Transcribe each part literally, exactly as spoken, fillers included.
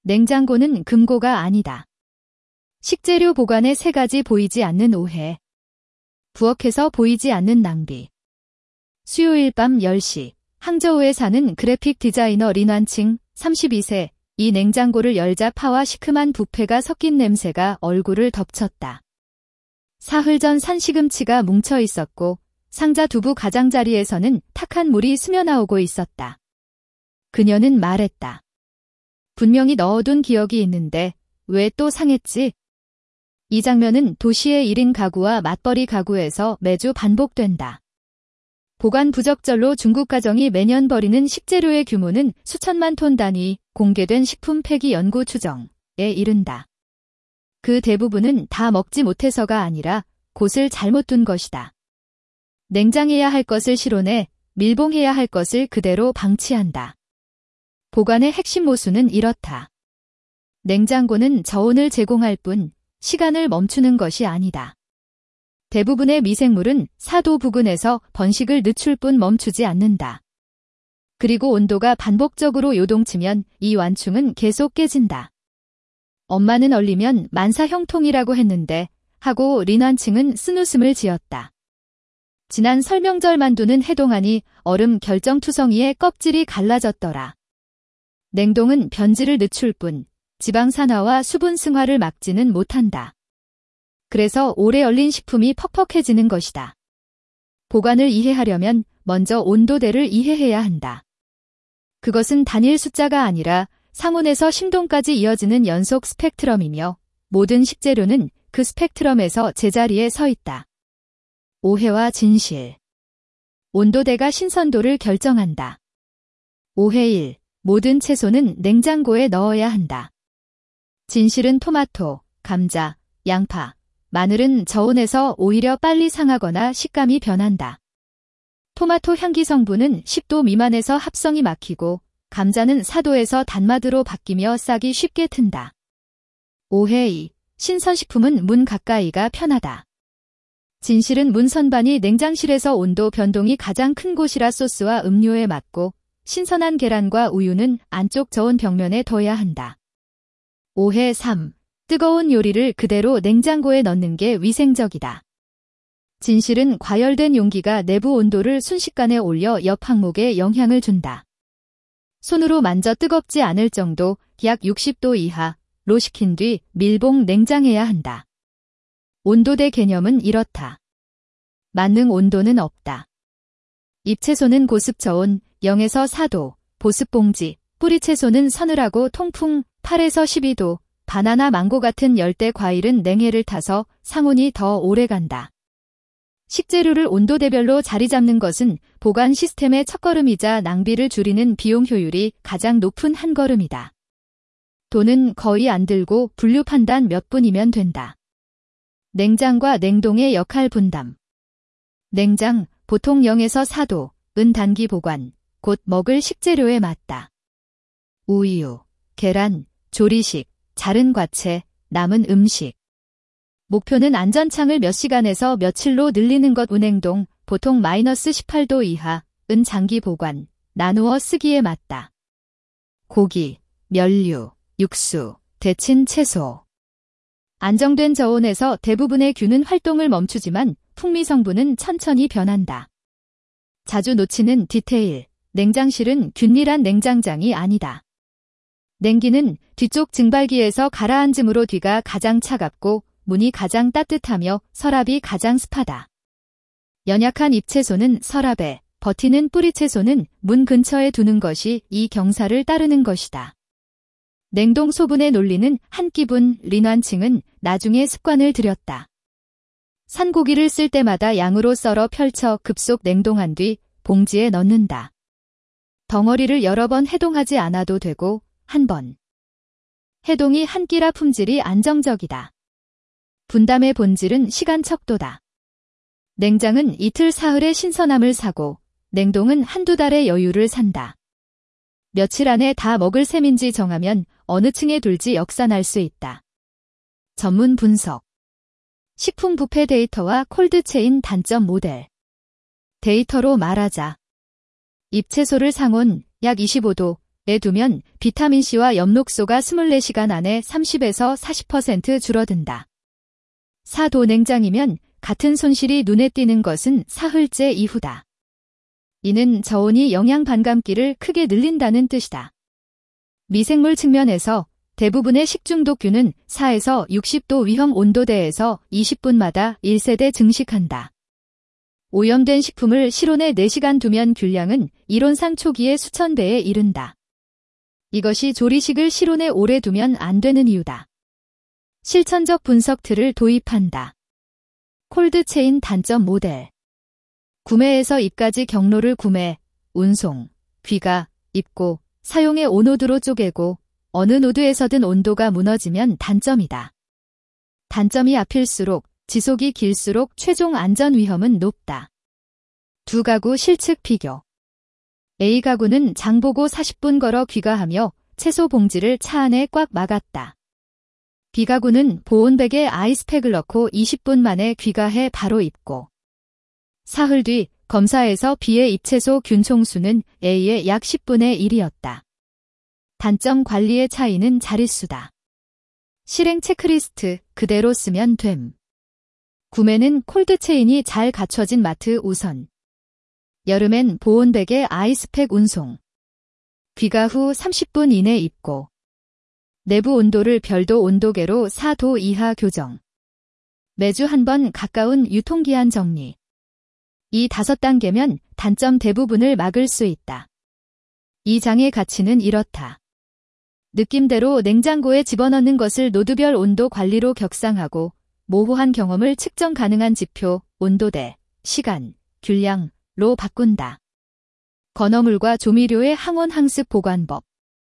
냉장고는 금고가 아니다. 식재료 보관의 세 가지 보이지 않는 오해. 부엌에서 보이지 않는 낭비. 수요일 밤 열 시 항저우에 사는 그래픽 디자이너 린완칭 삼십이 세. 이 냉장고를 열자 파와 시큼한 부패가 섞인 냄새가 얼굴을 덮쳤다. 사흘 전 산 시금치가 뭉쳐 있었고 상자 두부 가장자리에서는 탁한 물이 스며나오고 있었다. 그녀는 말했다. 분명히 넣어둔 기억이 있는데 왜 또 상했지? 이 장면은 도시의 일 인 가구와 맞벌이 가구에서 매주 반복된다. 보관 부적절로 중국 가정이 매년 버리는 식재료의 규모는 수천만 톤 단위, 공개된 식품 폐기 연구 추정에 이른다. 그 대부분은 다 먹지 못해서가 아니라 곳을 잘못 둔 것이다. 냉장해야 할 것을 실온에, 밀봉해야 할 것을 그대로 방치한다. 보관의 핵심 모순은 이렇다. 냉장고는 저온을 제공할 뿐 시간을 멈추는 것이 아니다. 대부분의 미생물은 사 도 부근에서 번식을 늦출 뿐 멈추지 않는다. 그리고 온도가 반복적으로 요동치면 이 완충은 계속 깨진다. 엄마는 얼리면 만사 형통이라고 했는데 하고 린완칭은 쓴웃음을 지었다. 지난 설명절 만두는 해동하니 얼음 결정투성이의 껍질이 갈라졌더라. 냉동은 변질을 늦출 뿐 지방 산화와 수분 승화를 막지는 못한다. 그래서 오래 얼린 식품이 퍽퍽해지는 것이다. 보관을 이해하려면 먼저 온도대를 이해해야 한다. 그것은 단일 숫자가 아니라 상온에서 심동까지 이어지는 연속 스펙트럼이며 모든 식재료는 그 스펙트럼에서 제자리에 서 있다. 오해와 진실. 온도대가 신선도를 결정한다. 오해 일. 모든 채소는 냉장고에 넣어야 한다. 진실은 토마토, 감자, 양파, 마늘은 저온에서 오히려 빨리 상하거나 식감이 변한다. 토마토 향기 성분은 십 도 미만에서 합성이 막히고 감자는 사 도에서 단맛으로 바뀌며 싹이 쉽게 튼다. 오해 이. 신선식품은 문 가까이가 편하다. 진실은 문 선반이 냉장실에서 온도 변동이 가장 큰 곳이라 소스와 음료에 맞고 신선한 계란과 우유는 안쪽 저온 벽면에 둬야 한다. 오해 삼. 뜨거운 요리를 그대로 냉장고에 넣는 게 위생적이다. 진실은 과열된 용기가 내부 온도를 순식간에 올려 옆 항목에 영향을 준다. 손으로 만져 뜨겁지 않을 정도 약 육십 도 이하로 식힌 뒤 밀봉 냉장해야 한다. 온도대 개념은 이렇다. 만능 온도는 없다. 잎채소는 고습 저온 영에서 사 도, 보습봉지, 뿌리채소는 서늘하고 통풍 팔에서 십이 도, 바나나 망고 같은 열대 과일은 냉해를 타서 상온이 더 오래간다. 식재료를 온도대별로 자리 잡는 것은 보관 시스템의 첫걸음이자 낭비를 줄이는 비용 효율이 가장 높은 한 걸음이다. 돈은 거의 안 들고 분류 판단 몇 분이면 된다. 냉장과 냉동의 역할 분담. 냉장, 보통 영에서 사 도, 은 단기 보관, 곧 먹을 식재료에 맞다. 우유, 계란, 조리식, 자른 과채, 남은 음식. 목표는 안전창을 몇 시간에서 며칠로 늘리는 것. 운행동, 보통 마이너스 십팔 도 이하, 은 장기 보관, 나누어 쓰기에 맞다. 고기, 면류, 육수, 데친 채소. 안정된 저온에서 대부분의 균은 활동을 멈추지만 풍미 성분은 천천히 변한다. 자주 놓치는 디테일, 냉장실은 균일한 냉장장이 아니다. 냉기는 뒤쪽 증발기에서 가라앉음으로 뒤가 가장 차갑고 문이 가장 따뜻하며 서랍이 가장 습하다. 연약한 잎채소는 서랍에, 버티는 뿌리채소는 문 근처에 두는 것이 이 경사를 따르는 것이다. 냉동 소분의 논리는 한 끼분. 린완칭은 나중에 습관을 들였다. 산고기를 쓸 때마다 양으로 썰어 펼쳐 급속 냉동한 뒤 봉지에 넣는다. 덩어리를 여러 번 해동하지 않아도 되고 한 번. 해동이 한 끼라 품질이 안정적이다. 분담의 본질은 시간 척도다. 냉장은 이틀 사흘의 신선함을 사고 냉동은 한두 달의 여유를 산다. 며칠 안에 다 먹을 셈인지 정하면 어느 층에 둘지 역산할 수 있다. 전문 분석. 식품 부패 데이터와 콜드체인 단점 모델. 데이터로 말하자. 잎채소를 상온 약 이십오 도, 두면 비타민C와 엽록소가 이십사 시간 안에 삼십에서 사십 퍼센트 줄어든다. 사 도 냉장이면 같은 손실이 눈에 띄는 것은 사흘째 이후다. 이는 저온이 영양 반감기를 크게 늘린다는 뜻이다. 미생물 측면에서 대부분의 식중독균은 사에서 육십 도 위험 온도대에서 이십 분마다 일 세대 증식한다. 오염된 식품을 실온에 네 시간 두면 균량은 이론상 초기에 수천 배에 이른다. 이것이 조리식을 실온에 오래 두면 안 되는 이유다. 실천적 분석 틀을 도입한다. 콜드체인 단점 모델. 구매에서 입까지 경로를 구매, 운송, 귀가, 입고, 사용의 오노드로 쪼개고 어느 노드에서든 온도가 무너지면 단점이다. 단점이 앞일수록 지속이 길수록 최종 안전 위험은 높다. 두 가구 실측 비교. A 가구는 장보고 사십 분 걸어 귀가하며 채소 봉지를 차 안에 꽉 막았다. B 가구는 보온백에 아이스팩을 넣고 이십 분 만에 귀가해 바로 입고. 사흘 뒤 검사에서 B의 잎채소 균총수는 A의 약 십분의 일이었다. 단점 관리의 차이는 자릿수다. 실행 체크리스트 그대로 쓰면 됨. 구매는 콜드체인이 잘 갖춰진 마트 우선. 여름엔 보온백에 아이스팩 운송. 귀가 후 삼십 분 이내 입고. 내부 온도를 별도 온도계로 사 도 이하 교정. 매주 한 번 가까운 유통기한 정리. 이 다섯 단계면 단점 대부분을 막을 수 있다. 이 장의 가치는 이렇다. 느낌대로 냉장고에 집어넣는 것을 노드별 온도 관리로 격상하고 모호한 경험을 측정 가능한 지표, 온도대, 시간, 균량로 바꾼다. 건어물과 조미료의 항원 항습 보관법.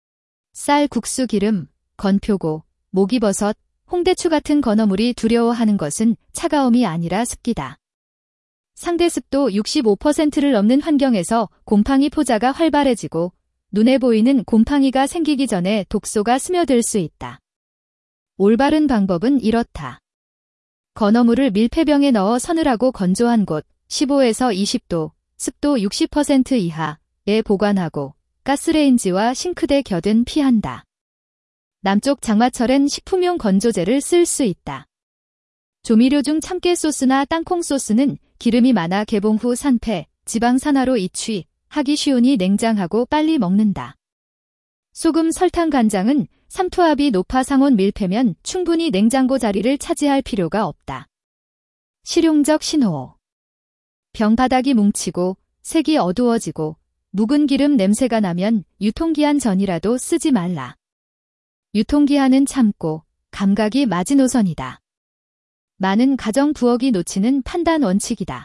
쌀, 국수, 기름, 건표고, 목이버섯, 홍대추 같은 건어물이 두려워하는 것은 차가움이 아니라 습기다. 상대 습도 육십오 퍼센트를 넘는 환경에서 곰팡이 포자가 활발해지고 눈에 보이는 곰팡이가 생기기 전에 독소가 스며들 수 있다. 올바른 방법은 이렇다. 건어물을 밀폐병에 넣어 서늘하고 건조한 곳 십오에서 이십 도, 습도 육십 퍼센트 이하에 보관하고 가스레인지와 싱크대 곁은 피한다. 남쪽 장마철엔 식품용 건조제를 쓸 수 있다. 조미료 중 참깨 소스나 땅콩 소스는 기름이 많아 개봉 후 산패, 지방 산화로 이취하기 쉬우니 냉장하고 빨리 먹는다. 소금, 설탕, 간장은 삼투압이 높아 상온 밀폐면 충분히 냉장고 자리를 차지할 필요가 없다. 실용적 신호. 병 바닥이 뭉치고 색이 어두워지고 묵은 기름 냄새가 나면 유통기한 전이라도 쓰지 말라. 유통기한은 참고 감각이 마지노선이다. 많은 가정 부엌이 놓치는 판단 원칙이다.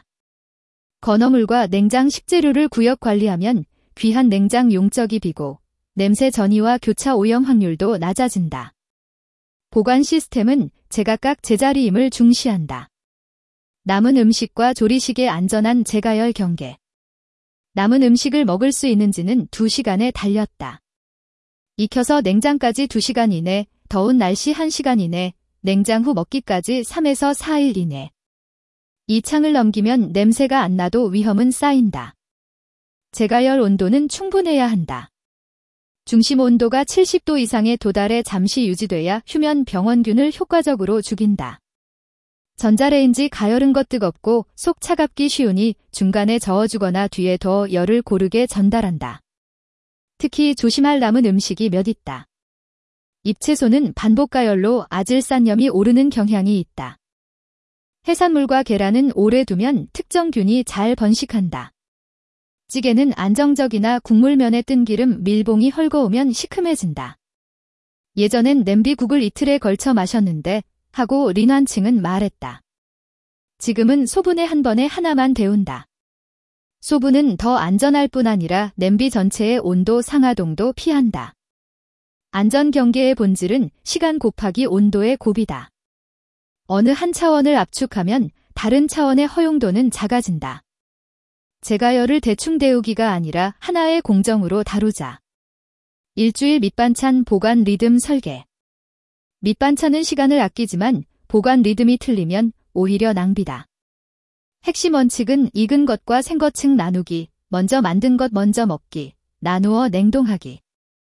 건어물과 냉장 식재료를 구역 관리하면 귀한 냉장 용적이 비고 냄새 전이와 교차 오염 확률도 낮아진다. 보관 시스템은 제각각 제자리임을 중시한다. 남은 음식과 조리식의 안전한 재가열 경계. 남은 음식을 먹을 수 있는지는 두 시간에 달렸다. 익혀서 냉장까지 두 시간 이내, 더운 날씨 한 시간 이내, 냉장 후 먹기까지 삼에서 사 일 이내. 이 창을 넘기면 냄새가 안 나도 위험은 쌓인다. 재가열 온도는 충분해야 한다. 중심 온도가 칠십 도 이상에 도달해 잠시 유지돼야 휴면 병원균을 효과적으로 죽인다. 전자레인지 가열은 것 뜨겁고 속 차갑기 쉬우니 중간에 저어주거나 뒤에 더 열을 고르게 전달한다. 특히 조심할 남은 음식이 몇 있다. 잎채소는 반복가열로 아질산염이 오르는 경향이 있다. 해산물과 계란은 오래 두면 특정균이 잘 번식한다. 찌개는 안정적이나 국물면에 뜬 기름 밀봉이 헐거우면 시큼해진다. 예전엔 냄비국을 이틀에 걸쳐 마셨는데 하고 린환층은 말했다. 지금은 소분에 한 번에 하나만 데운다. 소분은 더 안전할 뿐 아니라 냄비 전체의 온도 상하동도 피한다. 안전 경계의 본질은 시간 곱하기 온도의 곱이다. 어느 한 차원을 압축하면 다른 차원의 허용도는 작아진다. 재가열을 대충 데우기가 아니라 하나의 공정으로 다루자. 일주일 밑반찬 보관 리듬 설계. 밑반찬은 시간을 아끼지만 보관 리듬이 틀리면 오히려 낭비다. 핵심 원칙은 익은 것과 생것층 나누기, 먼저 만든 것 먼저 먹기, 나누어 냉동하기.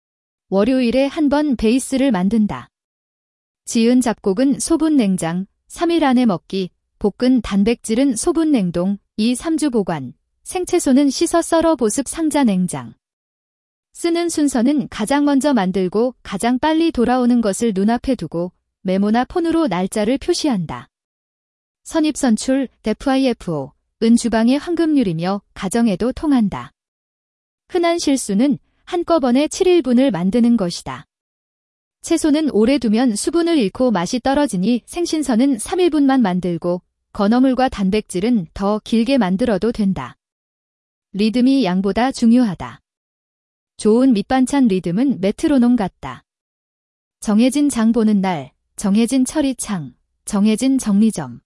월요일에 한 번 베이스를 만든다. 지은 잡곡은 소분 냉장, 삼 일 안에 먹기, 볶은 단백질은 소분 냉동, 이, 삼 주 보관, 생채소는 씻어 썰어 보습 상자 냉장. 쓰는 순서는 가장 먼저 만들고 가장 빨리 돌아오는 것을 눈앞에 두고 메모나 폰으로 날짜를 표시한다. 선입선출, 디피아이에프오, 은 주방의 황금률이며 가정에도 통한다. 흔한 실수는 한꺼번에 칠 인분을 만드는 것이다. 채소는 오래 두면 수분을 잃고 맛이 떨어지니 생신선은 삼 인분만 만들고 건어물과 단백질은 더 길게 만들어도 된다. 리듬이 양보다 중요하다. 좋은 밑반찬 리듬은 메트로놈 같다. 정해진 장 보는 날, 정해진 처리창, 정해진 정리점.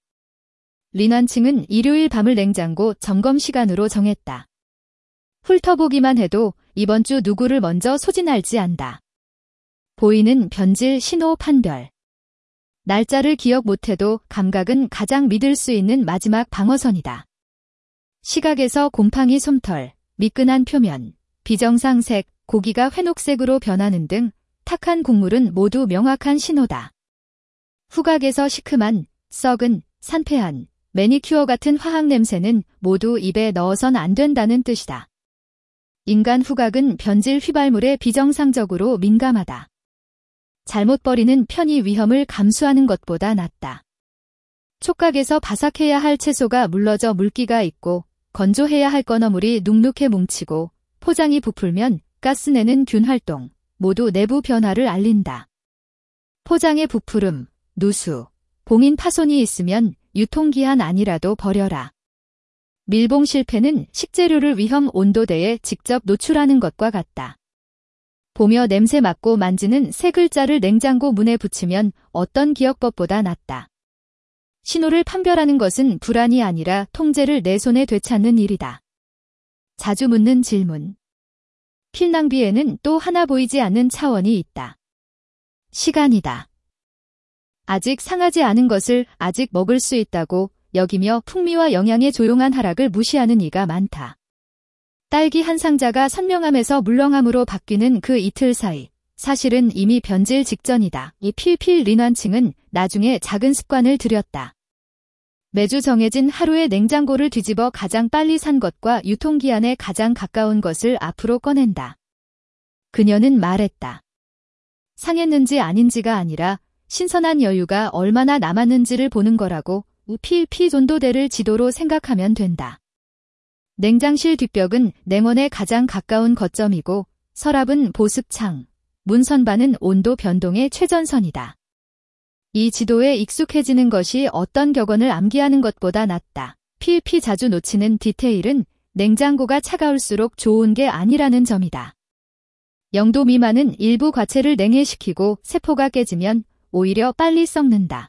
린완칭은 일요일 밤을 냉장고 점검 시간으로 정했다. 훑어보기만 해도 이번 주 누구를 먼저 소진할지 안다. 보이는 변질 신호 판별. 날짜를 기억 못해도 감각은 가장 믿을 수 있는 마지막 방어선이다. 시각에서 곰팡이 솜털, 미끈한 표면, 비정상색, 고기가 회녹색으로 변하는 등 탁한 국물은 모두 명확한 신호다. 후각에서 시큼한, 썩은, 산패한, 매니큐어 같은 화학 냄새는 모두 입에 넣어선 안 된다는 뜻이다. 인간 후각은 변질 휘발물에 비정상적으로 민감하다. 잘못 버리는 편이 위험을 감수하는 것보다 낫다. 촉각에서 바삭해야 할 채소가 물러져 물기가 있고 건조해야 할 건어물이 눅눅해 뭉치고 포장이 부풀면 가스내는 균 활동, 모두 내부 변화를 알린다. 포장에 부푸름, 누수, 봉인 파손이 있으면 유통기한 안이라도 버려라. 밀봉 실패는 식재료를 위험 온도대에 직접 노출하는 것과 같다. 보며 냄새 맡고 만지는 세 글자를 냉장고 문에 붙이면 어떤 기억법보다 낫다. 신호를 판별하는 것은 불안이 아니라 통제를 내 손에 되찾는 일이다. 자주 묻는 질문. 필낭비에는 또 하나 보이지 않는 차원이 있다. 시간이다. 아직 상하지 않은 것을 아직 먹을 수 있다고 여기며 풍미와 영양의 조용한 하락을 무시하는 이가 많다. 딸기 한 상자가 선명함에서 물렁함으로 바뀌는 그 이틀 사이, 사실은 이미 변질 직전이다. 이 필필 린완칭은 나중에 작은 습관을 들였다. 매주 정해진 하루의 냉장고를 뒤집어 가장 빨리 산 것과 유통기한에 가장 가까운 것을 앞으로 꺼낸다. 그녀는 말했다. 상했는지 아닌지가 아니라 신선한 여유가 얼마나 남았는지를 보는 거라고. 필피 온도대를 지도로 생각하면 된다. 냉장실 뒷벽은 냉온에 가장 가까운 거점이고 서랍은 보습창, 문 선반은 온도 변동의 최전선이다. 이 지도에 익숙해지는 것이 어떤 격언을 암기하는 것보다 낫다. 필피 자주 놓치는 디테일은 냉장고가 차가울수록 좋은 게 아니라는 점이다. 영 도 미만은 일부 과체를 냉해시키고 세포가 깨지면 오히려 빨리 썩는다.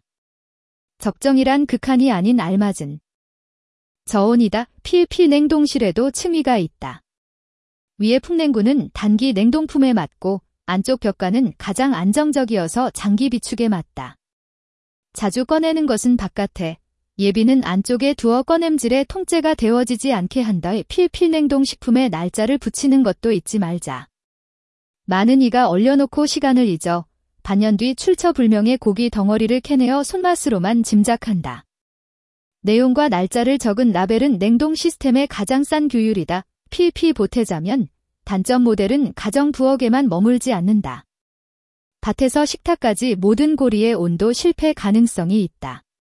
적정이란 극한이 아닌 알맞은 저온이다. 필피 냉동실에도 층위가 있다. 위의 풍냉구는 단기 냉동품에 맞고 안쪽 벽과는 가장 안정적이어서 장기 비축에 맞다. 자주 꺼내는 것은 바깥에, 예비는 안쪽에 두어 꺼냄질에 통째가 데워지지 않게 한다. 필피 냉동식품에 날짜를 붙이는 것도 잊지 말자. 많은 이가 얼려놓고 시간을 잊어 반년 뒤 출처불명의 고기 덩어리를 캐내어 손맛으로만 짐작한다. 내용과 날짜를 적은 라벨은 냉동 시스템의 가장 싼 규율이다. 필피 보태자면 단점 모델은 가정 부엌에만 머물지 않는다. 밭에서 식탁까지 모든 고리의 온도 실패 가능성이 있다.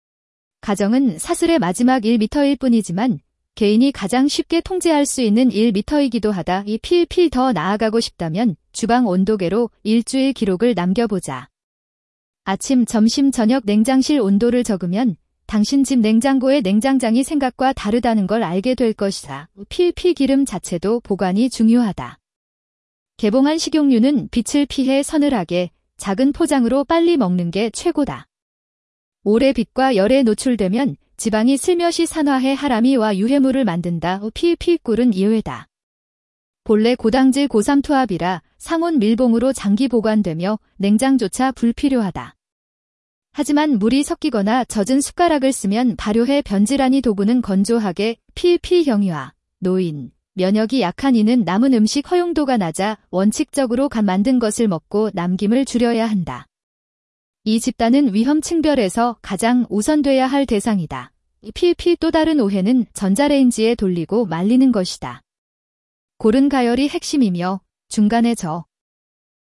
가정은 사슬의 마지막 일 미터일 뿐이지만 개인이 가장 쉽게 통제할 수 있는 일 미터이기도 하다. 이 필필 더 나아가고 싶다면 주방 온도계로 일주일 기록을 남겨보자. 아침, 점심, 저녁 냉장실 온도를 적으면 당신 집 냉장고의 냉장장이 생각과 다르다는 걸 알게 될 것이다. 필필 기름 자체도 보관이 중요하다. 개봉한 식용유는 빛을 피해 서늘하게 작은 포장으로 빨리 먹는 게 최고다. 오래 빛과 열에 노출되면 지방이 슬며시 산화해 하람이와 유해물을 만든다. 필필 꿀은 예외다. 본래 고당질 고삼투압이라 상온 밀봉으로 장기 보관되며 냉장조차 불필요하다. 하지만 물이 섞이거나 젖은 숟가락을 쓰면 발효해 변질하니 도구는 건조하게 필피 경유와 노인, 면역이 약한 이는 남은 음식 허용도가 낮아 원칙적으로 간 만든 것을 먹고 남김을 줄여야 한다. 이 집단은 위험 층별에서 가장 우선돼야 할 대상이다. 필피 또 다른 오해는 전자레인지에 돌리고 말리는 것이다. 고른 가열이 핵심이며 중간에 저